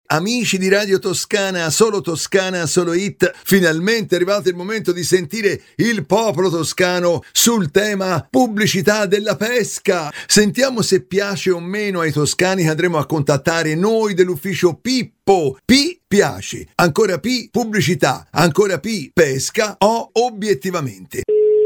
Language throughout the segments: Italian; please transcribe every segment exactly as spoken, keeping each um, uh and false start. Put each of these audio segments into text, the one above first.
Amici di Radio Toscana, solo Toscana, solo hit, finalmente è arrivato il momento di sentire il popolo toscano sul tema pubblicità della pesca. Sentiamo se piace o meno ai toscani che andremo a contattare noi dell'ufficio Pippo. P piace, ancora P pubblicità, ancora P pesca o obiettivamente.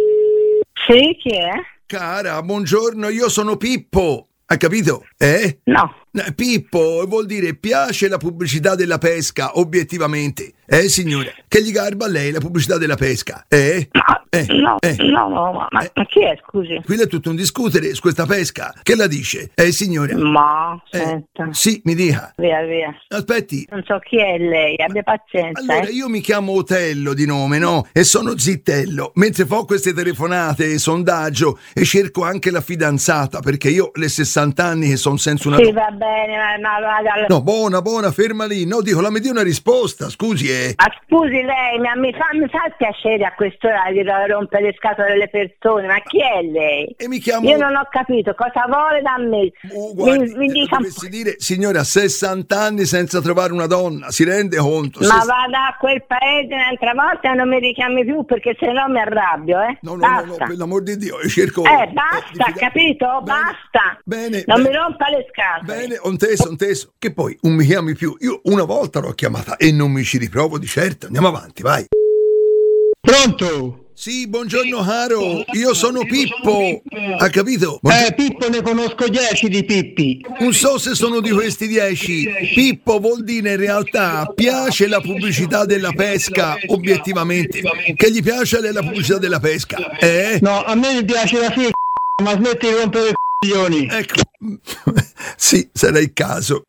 Sì, chi è? Cara, buongiorno, io sono Pippo. Ha capito? Eh? No. Pippo vuol dire piace la pubblicità della pesca, obiettivamente. Eh, signora? Che gli garba a lei la pubblicità della pesca? Eh? No, eh, no, eh. no, no, ma, eh. ma chi è, scusi? Qui è tutto un discutere su questa pesca. Che la dice? Eh, signora? Ma, Eh, senta. sì, mi dica. Via, via. Aspetti. Non so chi è lei, abbia pazienza. Allora, eh. io mi chiamo Otello di nome, no? E sono Zittello. Mentre fo queste telefonate, sondaggio, e cerco anche la fidanzata, perché io le sessanta anni che sono senza una... Sì, va bene, ma... ma, ma, ma- No, buona, buona, ferma lì. No, dico, la mi dia una risposta, scusi, eh. ma scusi lei, ma mi fa, mi fa il piacere a quest'ora di rompere le scatole alle persone, ma chi è lei? E mi chiamo... Io non ho capito cosa vuole da me. Oh, guardi, mi, mi dica... dovessi dire, signora, sessanta anni senza trovare una donna, si rende conto? Ma Se- vada a quel paese un'altra volta e non mi richiami più perché se no mi arrabbio, eh? No, no, no, basta. no, per l'amor di Dio, io cerco... Eh, di basta, fida- capito? Bene, Basta. Bene, Non bene. mi rompa le scatole. Bene, un teso, un teso. Che poi, non mi chiami più. Io una volta l'ho chiamata e non mi ci riprovo di certo. Andiamo avanti, vai. Pronto? Sì, buongiorno caro, io sono Pippo. Ha capito? Buongiorno. Eh, Pippo ne conosco dieci di Pippi. Non so se sono di questi dieci. Pippo vuol dire in realtà piace la pubblicità della pesca, obiettivamente. Che gli piace a lei la pubblicità della pesca? Eh? No, a me mi piace la figa, ma smetti di rompere i coglioni. Ecco. Sì, sarà il caso.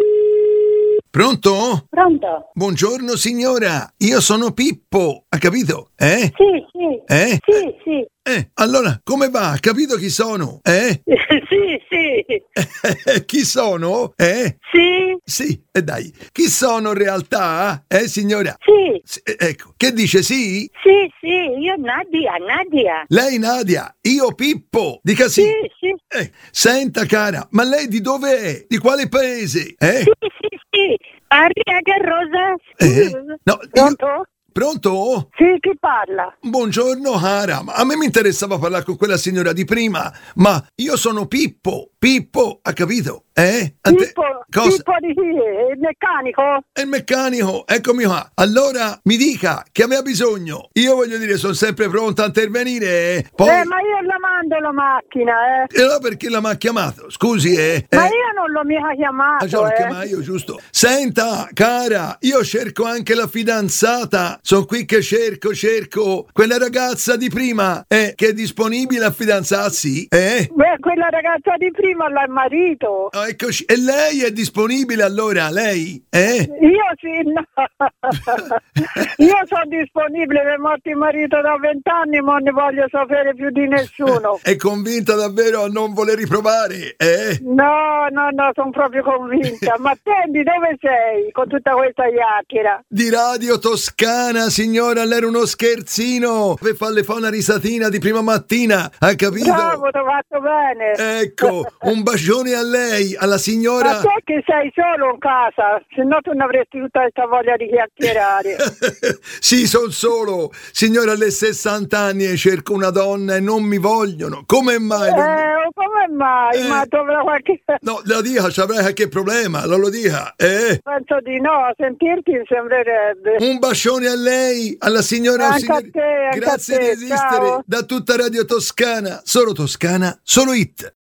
Pronto? Pronto? Buongiorno signora, io sono Pippo. Ha capito? Eh? Sì, sì. Eh? Sì, sì. Eh, allora, come va? Ha capito chi sono? Eh? Sì, sì. Chi sono? Eh? Sì, Sì, e dai. Chi sono in realtà? Eh, signora? sì. Sì, eh, ecco, che dice sì? Sì, sì, io Nadia, Nadia. Lei Nadia, io Pippo. Dica sì. Sì, sì. Eh, senta cara, ma lei di dove è? Di quale paese? Eh? Sì, sì, sì. Arriga Rosa. Eh? No, io- Pronto? Pronto? Sì, chi parla? Buongiorno cara, ma a me mi interessava parlare con quella signora di prima, ma io sono Pippo, Pippo, ha capito? Eh? A te- Pippo, cosa? Pippo di chi? Il meccanico? È il meccanico, eccomi qua. Allora mi dica che aveva bisogno. Io voglio dire, sono sempre pronto a intervenire. eh. Poi, Eh, ma io la mando la macchina, eh. e allora perché la mi ha chiamato? Scusi, eh? Ma eh? io non l'ho mica chiamato, Ah, già, l'ho eh. chiamato io, giusto? Senta, cara, io cerco anche la fidanzata. Sono qui che cerco, cerco quella ragazza di prima, eh, che è disponibile a fidanzarsi, eh? Beh, quella ragazza di prima l'ha il marito. Ah, eccoci. E lei è disponibile allora, lei? Eh? Io sì, no. Io sono disponibile, mi è morto il marito da vent'anni, ma non ne voglio sapere più di nessuno. È convinta davvero a non voler riprovare, eh? No, no, no, sono proprio convinta. Ma attendi, dove sei con tutta questa chiacchiera? Di Radio Toscana, signora, lei era uno scherzino per farle fa una risatina di prima mattina, ha capito? Bravo, ti ho fatto bene. Ecco, un bacione a lei, alla Ma signora. te che sei solo in casa, se no tu non avresti tutta questa voglia di chiacchierare. Sì, son solo. Signora, alle sessanta anni e cerco una donna e non mi vogliono. Come mai? non mi- Eh, come mai? Eh. Ma dovrà qualche... No, la dica, c'avrà qualche problema, non lo dica, eh? Penso di no, a sentirti mi sembrerebbe. Un bacione a lei, alla signora. Anche signor- a te, anche Grazie a di te, esistere. ciao. Da tutta Radio Toscana, solo Toscana, solo hit.